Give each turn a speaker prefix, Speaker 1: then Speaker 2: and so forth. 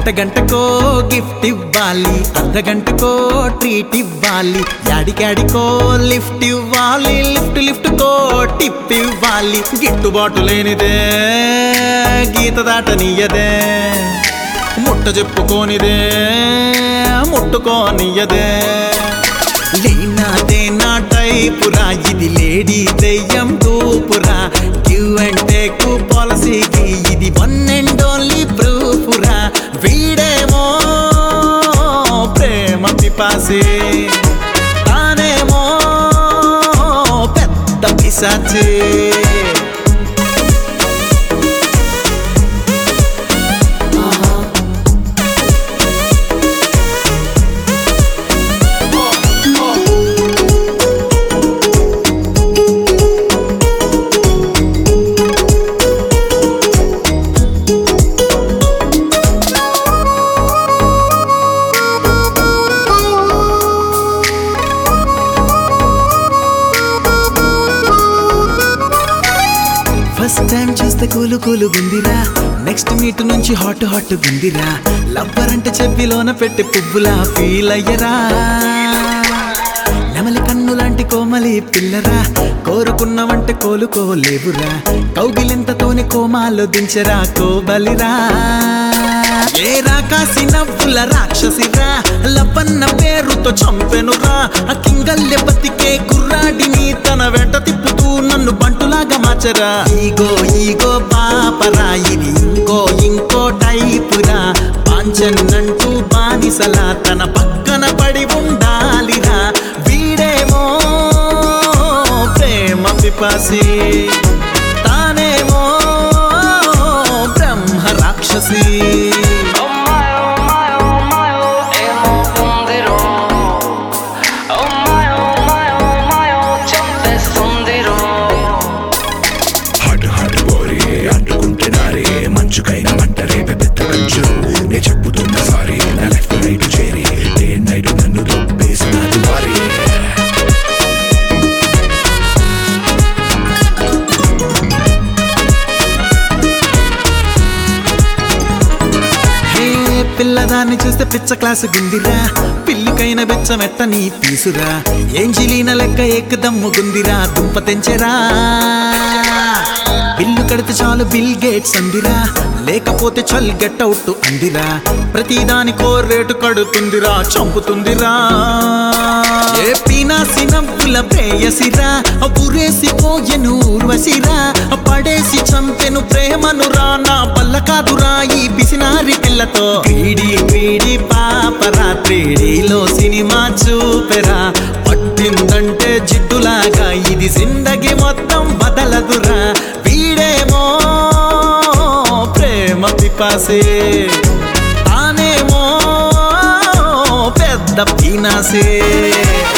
Speaker 1: గంటకో గిఫ్ట్ ఇవ్వాలి, అర్ధగంటకో ట్రీట్ ఇవ్వాలి, యాడికాడికో లిఫ్ట్ ఇవ్వాలి, లిఫ్ట్ కో టిప్ ఇవ్వాలి. గిట్టుబాటు లేనిదే గీత దాటనీయదే, ముట్ట చెప్పుకోనిదే ముట్టుకోనియదే. లేనాదే నా టైపురా, ఇది లేడీ దెయ్యం దూపురా. గివ్ అండ్ టేక్ పాలసీకి ఇది వన్ అండ్ ఓన్లీ ప్రూఫ్రా. వీడేమో ప్రేమ పిపాసి, తానేమో పెద్ద పిశాచి. ఫస్ట్ టైం చూస్తే కూలు గుందిరా, నెక్స్ట్ మీట్ నుంచి హాట్ గుందిరా. లవ్వర్ అంటే చెవిలోన పెట్టి పువ్వులా ఫీల్ అయ్యరా. నెమలి కన్ను లాంటి కోమలి పిల్లరా, కోరుకున్నావంటే కోలుకోలేవురా. కౌగిలింతతోని కోమాలో దించరా కోబలిరా. ఏ రాకాసి నవ్వుల రాక్షసిరా, లవ్వన్న పేరుతో చంపెనురా. ఆ కింగల్లె బతికే కుర్రాడిని తన వెంట తిప్పుతూ నన్ను బంటులాగా మార్చరా. ఈగో పాపరా, ఇది ఇంకో టైపురా. పాంచన్నంటూ బానిసలా తన పక్కన పడి ఉండాలిరా. వీడేమో ప్రేమ పిపాసి, తానేమో బ్రహ్మ రాక్షసి.
Speaker 2: మంచుకైనా మంట రేపే పెద్ద కంచు. నే చెప్పుతున్న సారీ, నా లెఫ్ట్ రైట్ చేరి డే నైట్ నన్ను దొబ్బేసినది వారి.
Speaker 1: పిల్లదాన్ని చూస్తే పిచ్చ క్లాసు గుందిరా, పిల్లికైన బెచ్చమెట్ట నీ పీసురా. ఏంజిలీన లెక్క ఏకదమ్ము గుందిరా, దుంప తెంచెరా. బిల్లు కడితే చాలు బిల్ గేట్స్ అందిరా, లేకపోతే చల్ గెట్ అవుట్ అందిరా. ప్రతిదానికో రేటు కడుతుందిరా, చంపుతుందిరా. ఏ పీనాసి నవ్వుల ప్రేయసిరా, ఉరేసిపోయెను ఊర్వశిరా. పడేసి చంపెను ప్రేమనురా, నా వల్ల కాదురా ఈ పిసినారి పిల్లతో. వీడి పాపరా, 3Dలో సినిమా చూపెరా. పట్టిందంటే జిడ్డులాగా ఇది జిందగీ మొత్తం బదలదురా. వీడేమో ప్రేమ పిపాసి, తానేమో పెద్ద పీనాసి.